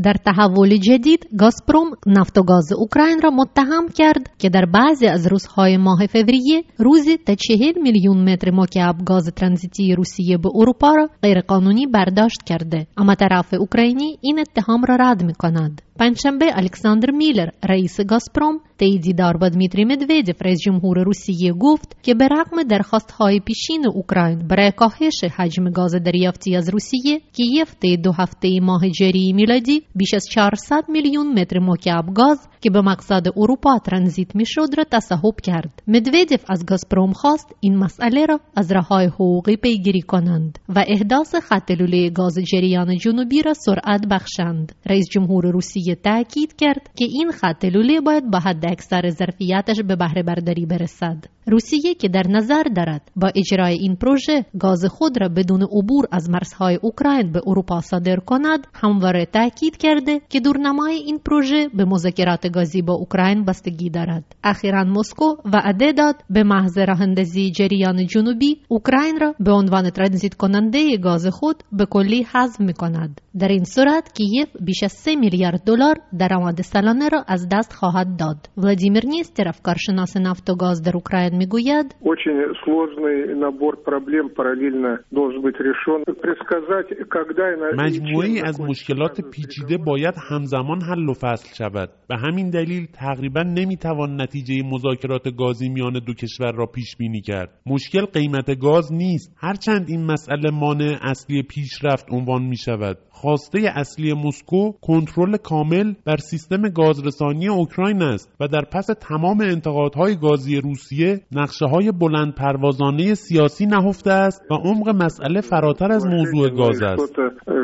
در تحول جدید گازپروم نفت و گاز اوکراین را متهم کرد که در بعضی از روزهای ماه فوریه روزی تا 40 میلیون متر مکعب گاز ترانزیتی روسیه به اروپا را غیرقانونی برداشت کرده، اما طرف اوکراینی این اتهام را رد می‌کند. پنجشنبه الکساندر میلر رئیس گازپروم تایید دار با دمیتری مدودف رئیس جمهور روسیه گفت که به رغم درخواست‌های پیشین اوکراین برای کاهش حجم گاز دریافتی از روسیه، کیف طی 2 هفته ماه جاری میلادی بیش از 400 میلیون متر مکعب گاز که به مقصد اروپا ترانزیت میشد را تصاحب کرد. مدودف از گازپروم خواست این مسئله را از راه‌های حقوقی پیگیری کنند و احداث خط لوله گاز جریان جنوبی را سرعت بخشند. رئیس جمهور روسیه تاکید کرد که این خط لوله باید به حد اکثر ظرفیتش به بهره برداری برسد. روسیه که در نظر دارد با اجرای این پروژه گاز خود را بدون عبور از مرزهای اوکراین به اروپا صادر کند، همواره تاکید کرده که دورنمای این پروژه به مذاکرات گازی با اوکراین بستگی دارد. اخیراً مسکو وعده داد به محض راه‌اندازی جریان جنوبی اوکراین را به عنوان ترانزیت کننده گاز خود به کلی حذف می‌کند. در این صورت کیف بیش از 3 میلیارد دلار درآمد سالانه را از دست خواهد داد. ولادیمیر نیسترов، کارشناس نفت و گاز در اوکراین، میگوید очень сложный набор проблем параллельно должен быть решен. Предсказать, когда مجموعه‌ای از مشکلات پیچیده باید همزمان حل و فصل شود. به همین دلیل تقریبا نمیتوان نتیجه مذاکرات گازی میان دو کشور را پیش بینی کرد. مشکل قیمت گاز نیست، هرچند این مسئله مانع اصلی پیشرفت عنوان می شود. خواسته اصلی مسکو کنترل کامل بر سیستم گازرسانی اوکراین است و در پس تمام انتقادهای گازی روسیه نقشه‌های بلند پروازانه سیاسی نهفته است و عمق مسئله فراتر از موضوع گاز است.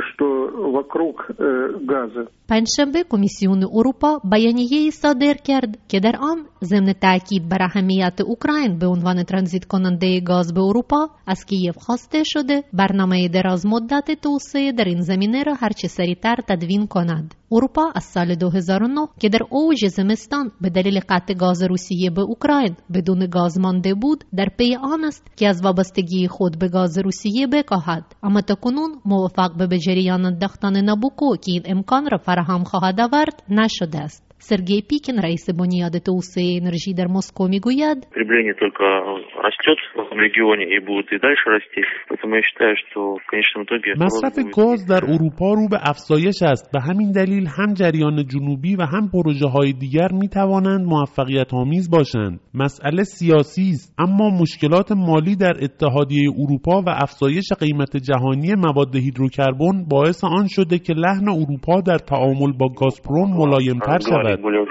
پنجشنبه کمیسیون اروپا بیانیه‌ای صادر کرد که در آن ضمن تاکید بر اهمیت اوکراین به عنوان ترانزیت کننده گاز به اروپا از کیف خواسته شده برنامه دراز مدت توسعه در این زمینه را هرچه سریعتر تدوین کند. اروپا از سال 2009 که در اوج زمستان به دلیل قطع گاز روسیه به اوکراین بدون گاز مانده بود، در پی آن است که از وابستگی خود به گاز روسیه بکاهد، اما تاکنون موفق به جریان انداختن نابوکو که این امکان را فراهم خواهد آورد نشده است. سرگئی پیکن، رئیس بنیاد توسعه انرژی در مسکو، میگوید потребление только растет в этом регионе и будет и дальше расти. Поэтому я считаю, что в конечном итоге مصرف گاز در اروپا رو به افزایش است. به همین دلیل هم جریان جنوبی و هم پروژه‌های دیگر می‌توانند موفقیت‌آمیز باشند. مسئله سیاسی است، اما مشکلات مالی در اتحادیه اروپا و افزایش قیمت جهانی مواد هیدروکربن باعث آن شده که لحن اروپا در تعامل با گازپروم ملایم‌تر شود.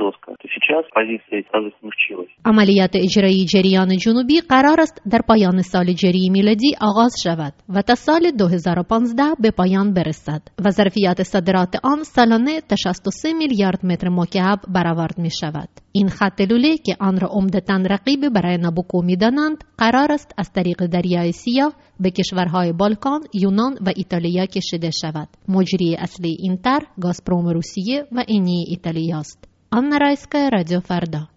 عملیات اجرایی جریان جنوبی قرار است در پایان سال جاری میلادی آغاز شود و تا سال 2015 به پایان برسد و ظرفیت صادرات آن سالانه تا 63 میلیارد متر مکعب برآورد می شود. این خط لوله که آن را عمدتاً رقیب برای نابوکو می دانند، قرار است از طریق دریای سیاه به کشورهای بالکان، یونان و ایتالیا کشیده شود. مجری اصلی این طرح گازپروم روسیه و اینی ایتالیا است. آنا رایسکا، رادیو فردا.